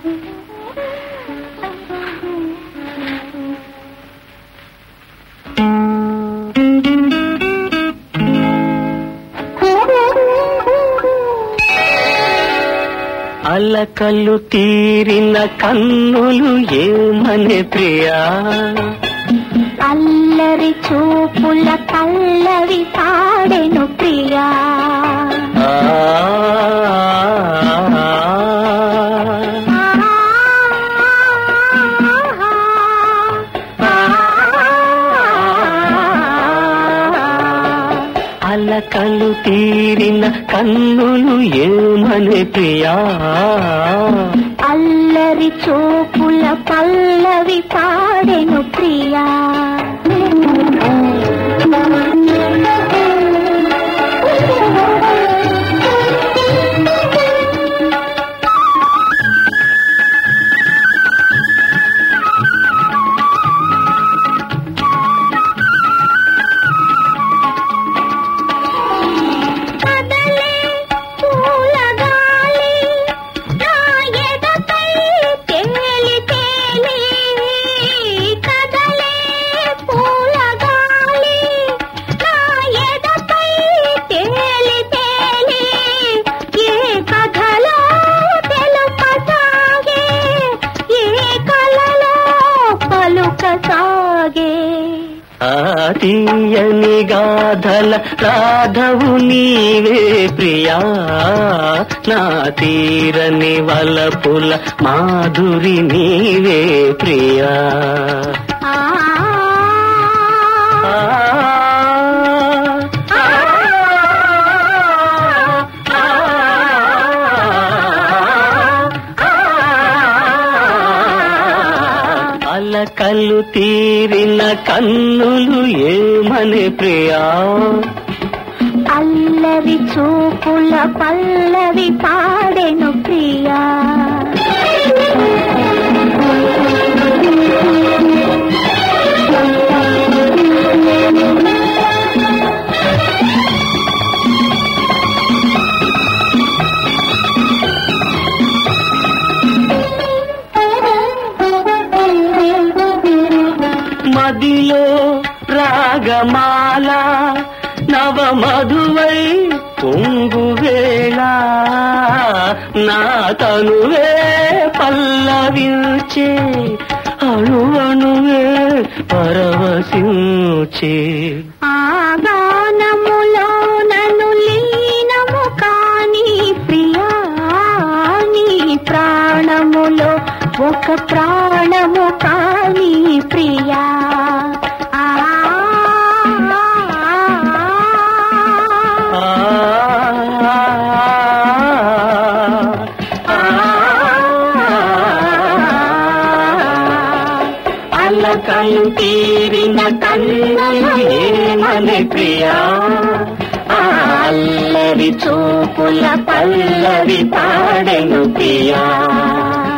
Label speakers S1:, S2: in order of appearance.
S1: అలకలు తీరిన కన్నులు ఏమనే ప్రియా,
S2: అల్లరి చూపుల పల్లవి పాడెను ప్రియా.
S1: అలకలు తీరిన కన్నులు ఏమనే ప్రియా,
S2: అల్లరి చూపుల పల్లవి పాడెను ప్రియా.
S1: తీయని గాథల రాధవు నీవే ప్రియా, నా తీరని వలపుల మాధురి నీవే ప్రియా. అలకలు తీరిన కన్నులు ఏమనే ప్రియా,
S2: అల్లరి చూపుల పల్లవి పాడెను ప్రియా.
S1: మదిలో రాగమాల నవ మధువై పొంగువేళ, నా తనువే పల్లవించే అణువణువే పరవశించే.
S2: ఆ గానములో నన్ను లీనము కాని ప్రియా, నీ ప్రాణములో ఒక ప్రాణము కాని ప్రియా.
S1: అలకలు తీరిన కన్నులు ఏమనే ప్రియా,
S2: అల్లరి చూపుల పల్లవి పాడెను ప్రియా.